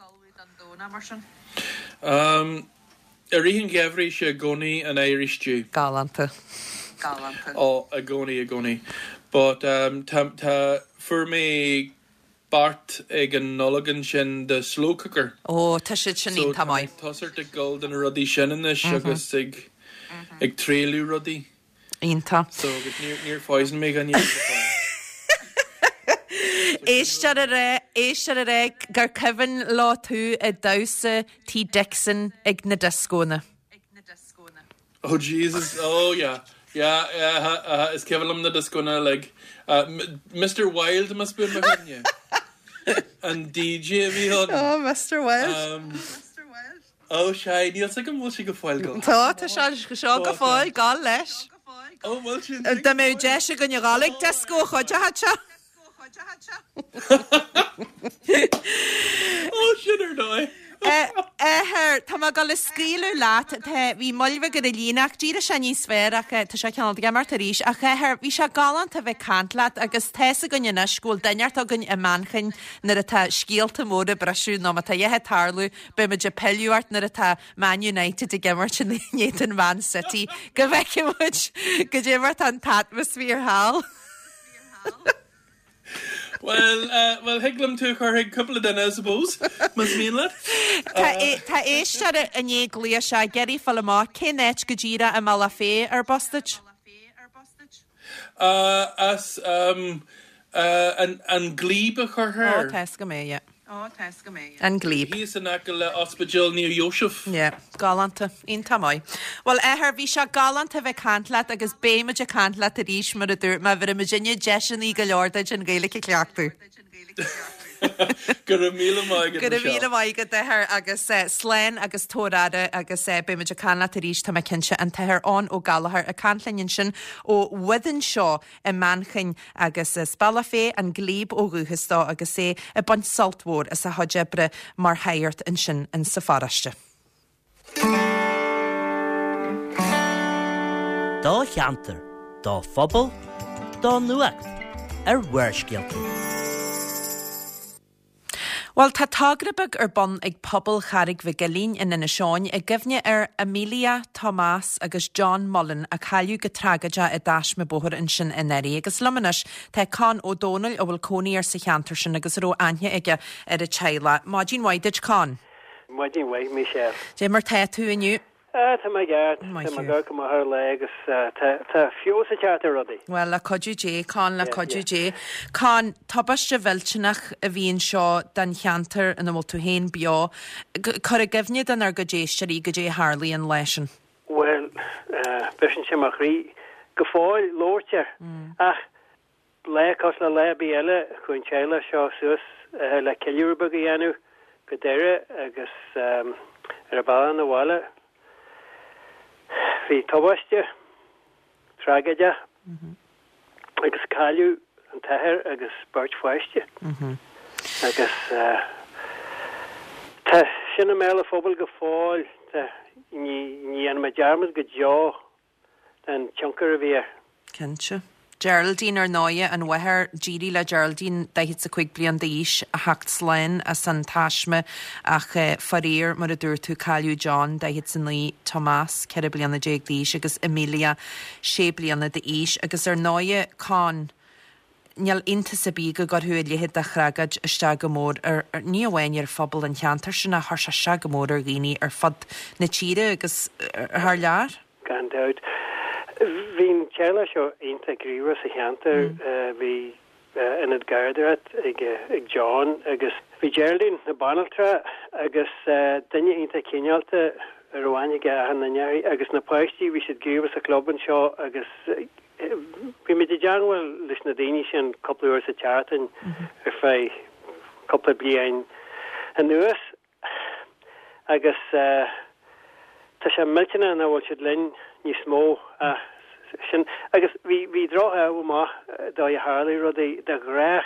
Arihan Gavri she Goni an Irish Jew. Galanta. Oh, a Goni. But for me Bart egan Nulligan shin the slow cooker. Oh, Tashid Shanin Tamai. Tosser the golden ruddy shin in the sugus ig trailu ruddy. Inta. So near poison me gan Éistere gur Kevin lá tú a dause T. Dixon ag na discóna. Oh Jesus! Oh yeah. Is Kevin the discóna like Mr. Wild must be behind you. And DJ Vion. Oh, Mr. Wild. Ó sé níl sa go bhfuil si go fáil go. Tá seo go fáil gá leis. Ó bhfuil sin Da mé de se go gáigh descó chuide hatse. ó sin ar dóid. Tá gal le scríú leat bhí mollh go líach díra se ní sfir a tá se ceanna ge mar ríis a chéir bhí se galant a bheith cantlaat agus teessa gonne scúil daineart a gunn i manchain nar atá scialta móra breisiú nó tá dhéthe tarlú be me de peúart nar atá Man United i gimar sin néan Man City go bheicimuid go dé mar an atmosfér hall. Well, heglam tú chu ag couple of dinner, I suppose. Mas míle. Tá éiste a né glia se geirí fall má cé net go ddíra a mala fé ar bosteid? As an glíb a chur. Tes go mé, an glíb. Hí an aca le ospidal ní Joseph. Galanta, on tamáid. Well, bhí se galanta bheith cantlaat agus béimeid a cantlaat a ríis mar a dúr, má bhar a Virginia Jeshan í go leordaid an gaalacha cleachú. Gur a míle maigad. Gur a míle maigad dethir agus sléin agus tóráda agus béimeid a cantlaat a ríis tá cinse an tethir an ó galahar a cantlainn sin ó widan seo i manchain agus spalafé an glíb ó ruúhastá agus a bant saltmór as a hodjebre mar heirt in sin in sa faraste. Dá cheantar, dá phobal, dá nuacht, ar bhuairscialta. Well, tá tágrabag ar bon ag pobl charig bhí galín in na seáin a gimne ar Amelia Thomas agus John Mullen a chailú go tragaide a dáis me bóthir in sin inéí agus lamanis tá Con O'Donnell ó bhfuil cónaí ar sa cheantar sin agus ró aine ige ar a teile. Má dín waidid Con? Má dín waid mí sé. Dé mar tá tú iniu? Tá mai gart, tá mai gar go mar le agus tá fiú sa teart rudaí. Well, le codú dé, Con le codú dé. Con, tábaiste bhilteannach a bhíon seo den cheantar in bhfuil tú héin beá. Cur a gimhne den ar go déisteí go dé Harlaí an leisin? Well, besin sé mar rí go fáil lóirtear. Ach, le cos le le bí eile chuin teile seo suas le ceiliúrbag i dhéanú go deire agus ar a ball na bhile. Bhí tobaiste, tragaide, agus cáiliú an tathir agus bart foiiste. Agus tá sinna méle phobal go fáil ní an me dearmad go deá den tioncar a bhíar. Cinse. Geraldine ar náide an wethir díri le Geraldine daithid sa chuig blian d'aís a hacht sláin a san táisme ach farír mar a dúr tú Cáiliú John daithid san lí Tomás ceir blianna déag d'aís agus Amelia sé blianna d'aís agus ar náide Con neall inta sa bí go gorthú lihid a chragad iste go mór ar ní bhhain ar phobal an cheantar sin a thar se go mór ar ghaoine ar fad na tíre agus ar lear? Gandáid. Bhín ceile seo integríra sa cheantar bhí inad gardarat ag John agus bhí Geraldine na banaltra agus duine inta cinealta roiine gahan na nearí agus na páistí bhí siad gríomh sa clubban seo agus bhí mé deanhfuil leis na daine sin coppla uair sa teartain ar fé coppla bliain an nuas agus tá sé miltena na bhfuil siad linn ní smó sin agus bhí dráthe má dá a Harlaí rudaí de ré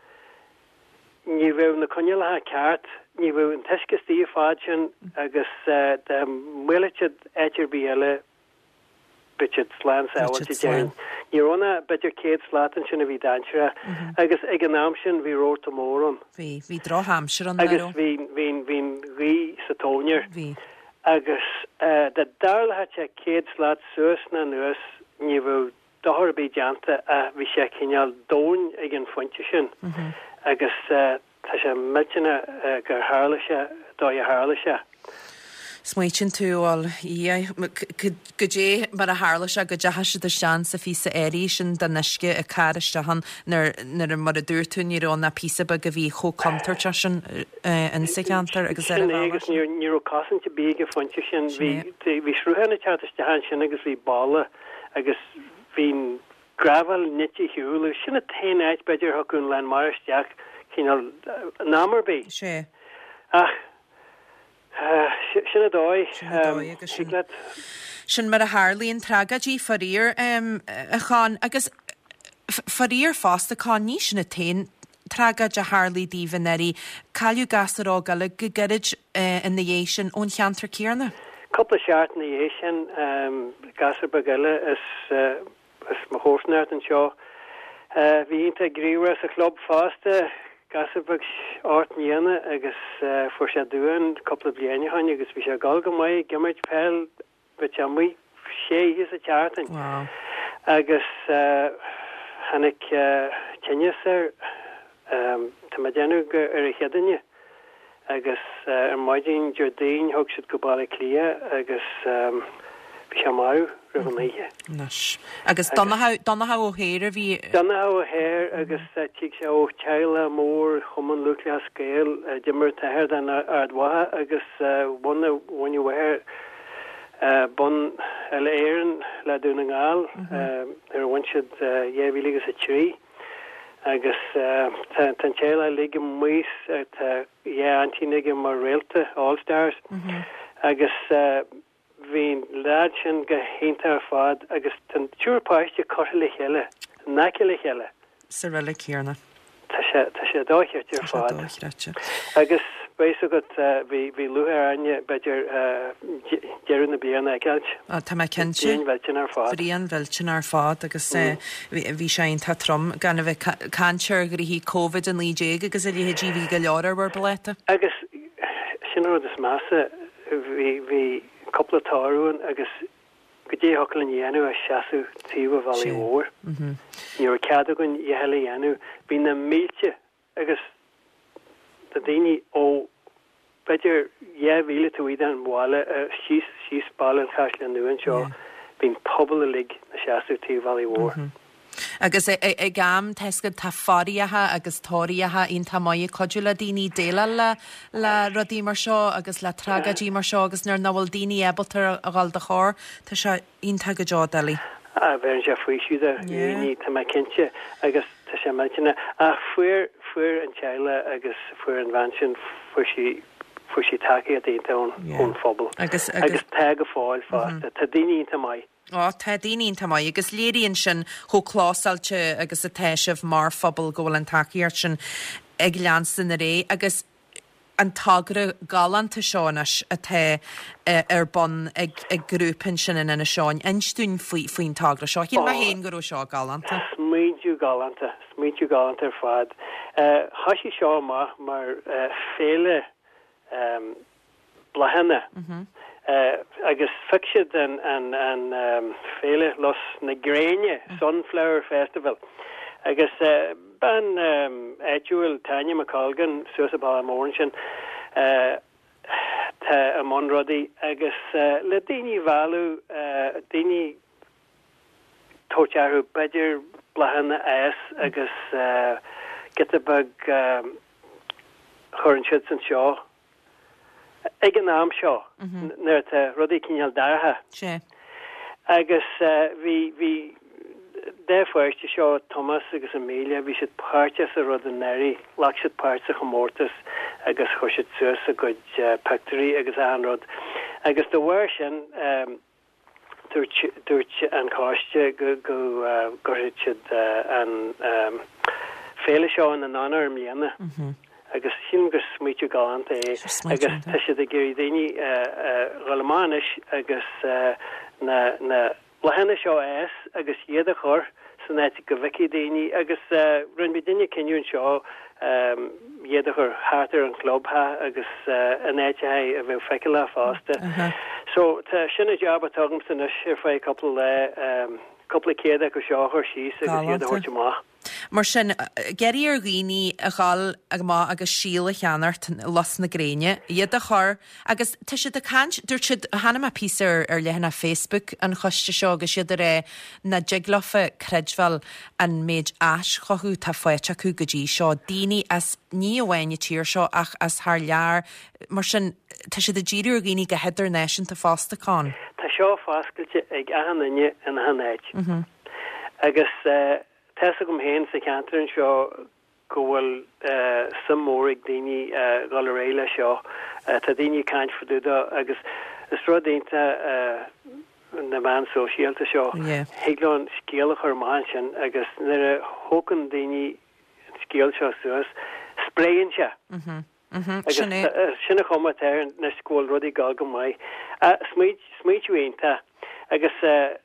ní bhfuh na coinethe ceart ní bhfuh an teiscetí fád sin agus de muileid éitir bí eile bitir slán saoiltí déin. Nírónna bitir céad slátan sin a bhí daintere agus ag an náam sin bhí róirta móran. Bhí drá hamsir an agus bhín rí sa tóneir. Agus de dálathe sé céad slát suas na nuas ní bhfuh dotharbí deanta a bhí sé cineal dóin ag an fointe sin agus tá sé miltena gur hálaise dó a hálaise. Smuitin túáil go dé mar a hálaise go dehaise de sean sa fí sa éí sin den neisce a cáiristehan nar mar a dúirtún nírón na písaba go bhí chocontarte sin in siceantar agus agus níró cosanta bí go fointe sin bhí srúhanna teataiste sin agus bhí balla agus hín gravel nití hiúla sinna tainid beidir thuún len maristeach cíál námarbí. sé. Ach sinna dói sin mar a hálíonn tragadí farír a cháin agus farír fásta cá ní sinna tain tragad a hálí díhannéí caiú gasarrá gal go garid in na dhé sin ón cheantar céarna. Couple seart na dhé sin gasar bagile is ma hósneart an seo hí inta gríra a club fásta gasabag áitníana agus for sé dúan couple bliana hain agus bhí sé gal go maiid gimmert pell be mu sé is a chartan agus hannig tenne tá dénú ar a chedanne agus ar maidín Jordín thug siad go balla clia agus bhí sé marú rahanéige. Agus donna ó héir a bhí Donna ó héir agus tí sé ó teile mór chuman luúla scéil dimmer tair den ardwathe agus bhainniu bhair bun eile éan le dúna ngáil ar bhain siad dhéhhíligus a trí agus tan chéile lige muos antíige mar réalta All-Stars agus hín lead sin go hénta ar fád agus tan túúrpáiste choir le chéile nace le chéile sa riile céarna Tá sé dóirt ar fád agus béis agat bhí luthar aine beidir dearú na bíanana agailt Tá mai cinse bhríon bhiltin ar fád agus bhí sé tá trom gan bheith canseir gur hí COVID an líé agus a léhédí bhí go leir bar baleta. Agus sin is massa hí coplatáún agus go dé holan dhéanú a seaú tíh bhí hór. Níor ceadagann i heile dhéanú hí na mílte agus da daine ó beidir bhíle tú ide an bháile síos ball an chais le nuan seo bhín pobl a lig na seaú tíh bhí hór. Agus I gam teiscad tá fáíathe agus tóíathe on tá maiid codú le daoine déile le rodí mar seo agus le tragadí mar seo agus nar nahfuil daoine ebaltar a gáil de chóir tá se onanta go deá dalí. Bheann sé faoisiú ní tá mai cinse agus tá sé meiltena a fuair an teile agus fuair an bhain sin fuair sí takeí a daonnta ón phobal agus te go fáil fásta tá daoine onanta mai. Tá daoine tá mai agus léiríonn sin chólásáilte agus a teisih mar phobal ggóil an takeíart sin ag leanstan na ré agus an tagra galanta seánas a the ar bon ag grúpan sin in ina seáin einstún faoin tagra seo hí mai héon gurú seo galanta. Smíidú galanta ar fad. Hasí seo mar féle blahanna agus fiksiid an féle los na Gréine Sunflower Festival agus ban Edúil Tanya McColgan Susa Mornsin tá a Monrodí agus le daoine bhú daoine tótearú beidir blahanna agus getabag chuann siid san seo ag an náam seo nuir tá rudí cineal dartha agus bhí défuirte seo Thomas agus Amelia bhí siad páirte a rud an neirí lech siad páirte a chomórtas agus chuisiid suas a go pectorí agus anrod agus do bhhair sin dúirt an cáiste go siad an féle seo an anar mlíana agus sin gur smuitiú galanta agus tá siad a géirí daoine Rolemánis agus na blahanna seo agus iad a chur san éiti go bhici daoine agus run bí duine cinún seo iad a chur hátar an clubtha agus an éitethe a bheith feiceile fásta. So tá sinna job atagam san ar fé coppla céad go seo chuir síos agus iad a chuirte má. Mar sin geirí ar ghoine a gáil má agus síl a cheanart las na Gréine iad a chur agus tá si dúirt siad hanna píar ar lehanna Facebook an choiste seo agus siad a ré na jiglofa credhil an méid as chothú tá foiite acu go dtí seo daoine as ní bhhaine tíir seo ach as th lear mar sin tá si a ddíú ar ghoine go heidir nation tá fástaán. Tá seo fáscailte ag ahanine an hanéid agus Tessa gom héin sa cantarin seo go bhfuil samórig daoine gáil réile seo tá daoine caint fadúda agus is rudénta na man sosiálta seo hiagláin scéalach ar máin sin agus nar a hócan daoine scéal seo suas sprayin se sinna chuma ar na scóil rudí gáil go mai smuidúénta agus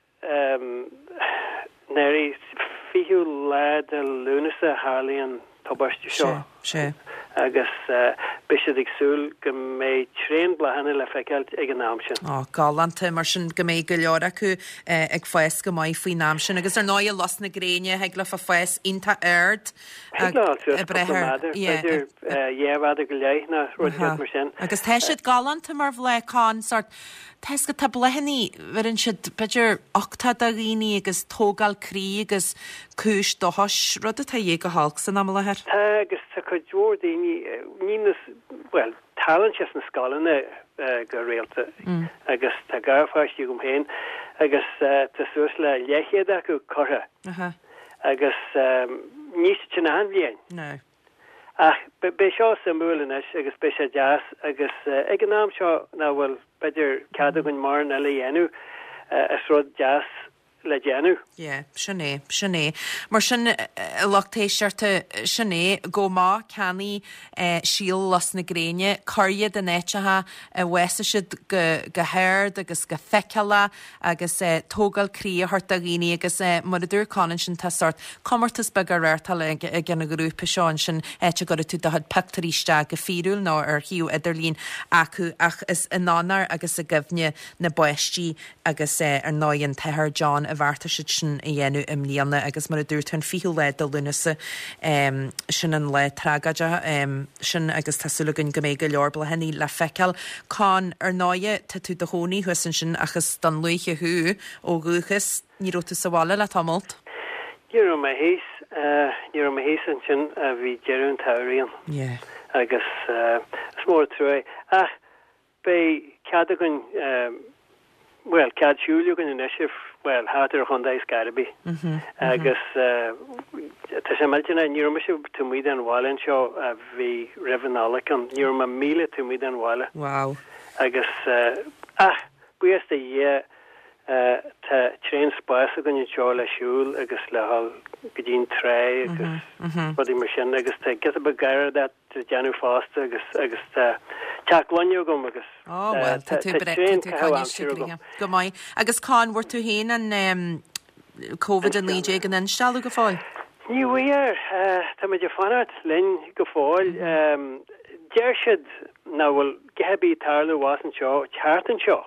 narí fiú lead a lúnasa hálíonn tabbaiste seo agus bisiad agsúil go méid tréan blahanna le feiceáilt ag an náam sin. Galanta mar sin go méid go leor acu ag foies go maiid faoi náam sin, agus ar náid las na gréine heag le fa foies inta aird brethir dhéhhad a go léith na ruúid mar sin. Agus teisiid galanta mar bhleáin sort Teis go tab lehanní bhar an siad beidir 8 a rií agus tógáil crí agus cúis dothas rud a tá dhé go hálg san am lethir. Agus tá chu dúir daoine nínas well talan se na scálanna go réalta agus tá garfáistí gom héin agus tá suas le leichéad acu chotha agus níos sin an bhíon. No. Ach be seo sem múlanis agus be sé jazz agus ag an náam seo ná bhfuil beidir cadagann mar na le dhéanú is rud jazz le déanú. Sinné. Mar sin lechtéisiirte sinné go má ceannaí síl las na gréine, chuiad a néitethe bhheasa siad go héird agus go feiceala agus tógáil crí a thart a rií agus mar a dúrcáin sin tá sort commartas be go réirtal gna grúpa seáin sin te go tú dahad pectaríiste go fiúil ná ar hiú idirlín acu ach is in nánar agus a gomhne na buistí agus ar náonn Tethir John a bharta siid sin a dhéanú im líana agus mar a dúirtún fiú le do lunasa sin an le tragaide sin agus tasúlagann go méid go leor bla henní le feiceal cáin ar náide tá tú do hónaí thusan sin agus don luiche thuú ó gúchas ní rota sa bhála le tamalt. Níor ma hééis an sin a bhí dearún tairíon agus smór trúé ach bé ceadagann well cadsúliú gan in isih well hátar chundáis Garbi agus tá sé meiltena níorma se tú míad an bháilin seo a bhí rihannálaach an níorma 1000 tú míad an bháile. Wow. Agus buas a dhé tá tréin spáis a gan seo le siúil agus le hall go dtín tré agus bud mar sin agus tá get a begair dat deanú fásta agus tá teachhainú gom agus tá tú bre go maiid agus cáin bhir tú héin an COVID an líé gan an sealú go fáil. Níhuiar tá meidir fanart linn go fáil deir siad ná bhfuil gehebí tarlú wasan seo teartan seo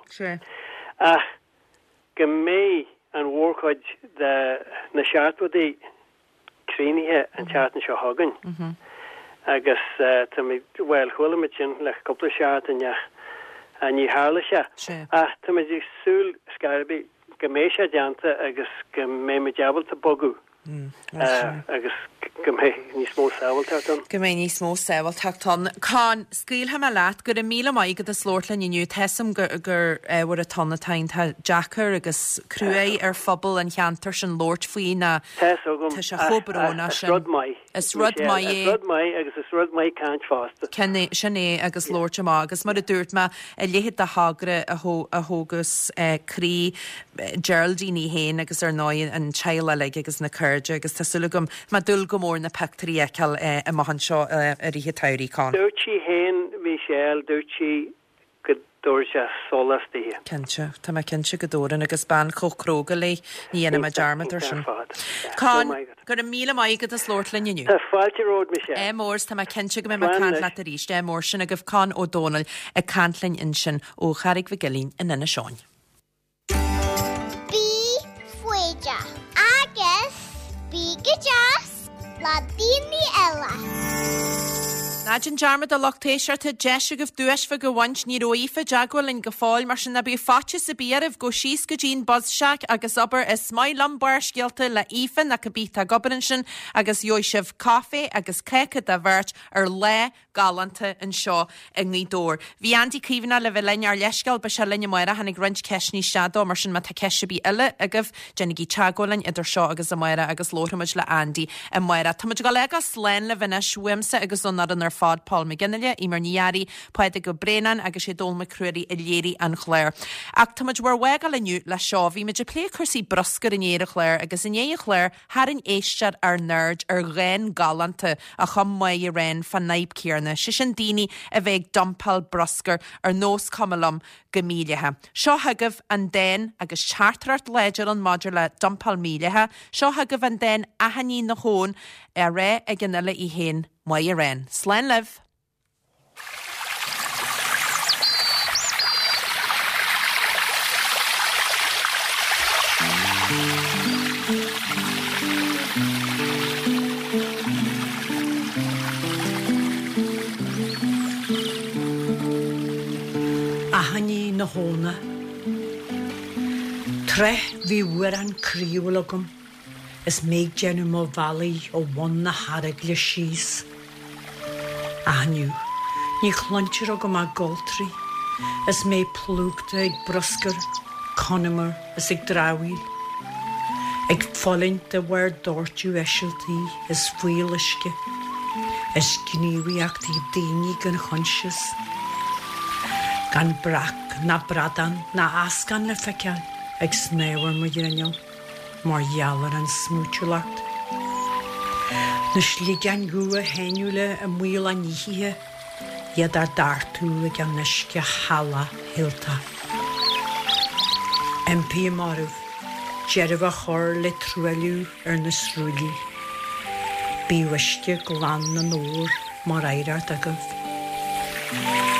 go mé an mhórchaid na seaartbudí críonithe an teartan seo hagan agus tá bhfuil chulamid sin le coppla seart a ní hála se tá meidir súil Scarbi go mé sé deanta agus go mé me deabalta bogu agus go mé ní smó saoilteachtan. Go mé ní smó saoilteachtan. Cáin scaoilthe me leat gur 1000 maigad a slóirlainn inniu teisam gur bhar a tanna tain tá Jackar agus crué ar phobal an cheantar sin Lord faoin na tá se chobaróna sin. Is rud mai agus is rud mai cáint fásta. Sinné agus Lord má agus mar a dúirt me a léhéad a hagre a hógus crí Geraldine héin agus ar náid an teile le agus na Curge agus tasúlagum má dul go mór na pectarí eiceal a mahan seo a ríthe tairí cáin. Dúirtí héin Michelle dúirtí go dúir se solastíhe. Kense, tá me cinse go dóran agus ban chocróga le níana me dearmatar sin. Cáin gur 1000 maigad a slóirlainn inniu. Tá fáilte ród Michelle. Mórs tá me cinse go me cant le a ríiste mór sin a goh Cáin ó Donal a cantlainn in sin ó charig bhgilín in ina seáin. La Dini Ella. Nájin jarmad a lochtéisiirte deise goh dúisfa go bhaint ní roiífa deagháil in go fáil mar sin na bí fáte sa bíarmh go síos go dín bozseach agus obair is smaillam barscialta le ífan na go bíta gobarin sin agus joisibh cafe agus cécha a bhirt ar le galanta an seo in ní dór. Bhí Andy Cíhanna le bheith lein ar leisceil be se linne muire hanig rint ceisní seadó mar sin mata ceise bí ile agah Jenny Teagolainn idir seo agus muire agus lóthmuid le Andy a muire. Táid go legus lein le bhine swimsa agus sonar an ar fád Paul McGinnille í mar níari poide go brenan agus sé dul macruí i léirí an chléir. Ach táid war wegal leniu le seo bhí me de plé chusí broscar in éire chléir agus in éige chléir har an éistead ar nerd ar réin galanta a chum mai I réin fan naib céarna. Si sin daoine a bheith dumpal broscar ar nós cumlam go mílethe. Seo hagah an déin agus chartart leidir an maidir le dumpal mílethe, seo hagah an déin ahaní na hón a ré ag gnile I héin mai I réin. Slán leh. Ahaní na hóna. Tre bhí uair an críúlagum is méid genú má bhalaí ó bhain na harag le síos. Ahaniu, ní chlantir agam a goltrí is mé plúgta ag broscar, conimar is ag dráhíl. Ag fálainn de bhar dúirtú eisiltaí is fuilisce, is gníomhaíochtaí daoine gan chonsias. Gan brac na bradan na ascan le feiceal ag snéhar mar dhéanam mar dheallar an smúteúlacht. Na slígan gua héniúle a muil a níhithe iad ar dartú ag an nisce hala hilta. MP marúh, jeirh a chor le trúilú ar na srúilí. Bí wisce glán na nóir mar éireart agah.